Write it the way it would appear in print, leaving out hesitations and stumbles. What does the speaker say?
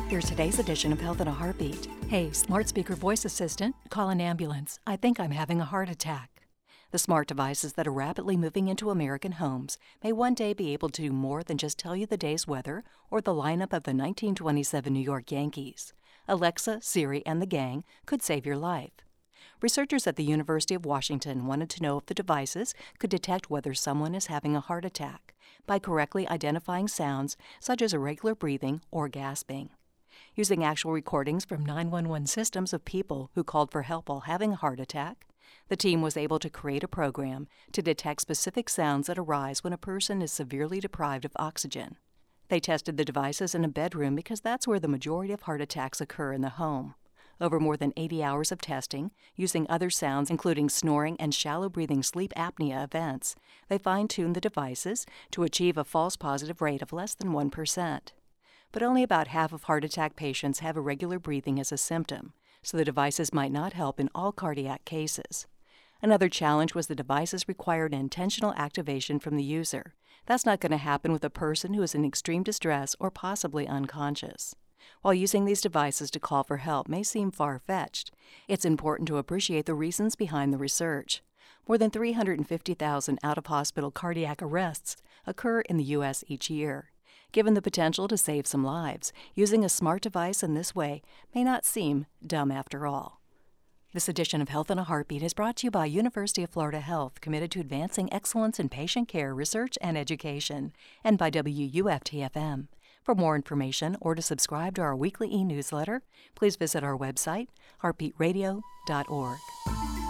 Here's today's edition of Health in a Heartbeat. Hey, smart speaker voice assistant, call an ambulance. I think I'm having a heart attack. The smart devices that are rapidly moving into American homes may one day be able to do more than just tell you the day's weather or the lineup of the 1927 New York Yankees. Alexa, Siri, and the gang could save your life. Researchers at the University of Washington wanted to know if the devices could detect whether someone is having a heart attack by correctly identifying sounds such as irregular breathing or gasping. Using actual recordings from 911 systems of people who called for help while having a heart attack, the team was able to create a program to detect specific sounds that arise when a person is severely deprived of oxygen. They tested the devices in a bedroom because that's where the majority of heart attacks occur in the home. Over more than 80 hours of testing, using other sounds including snoring and shallow breathing sleep apnea events, they fine-tuned the devices to achieve a false positive rate of less than 1%. But only about half of heart attack patients have irregular breathing as a symptom, so the devices might not help in all cardiac cases. Another challenge was the devices required intentional activation from the user. That's not going to happen with a person who is in extreme distress or possibly unconscious. While using these devices to call for help may seem far-fetched, it's important to appreciate the reasons behind the research. More than 350,000 out-of-hospital cardiac arrests occur in the U.S. each year. Given the potential to save some lives, using a smart device in this way may not seem dumb after all. This edition of Health in a Heartbeat is brought to you by University of Florida Health, committed to advancing excellence in patient care, research, and education, and by WUFT-FM. For more information or to subscribe to our weekly e-newsletter, please visit our website, heartbeatradio.org.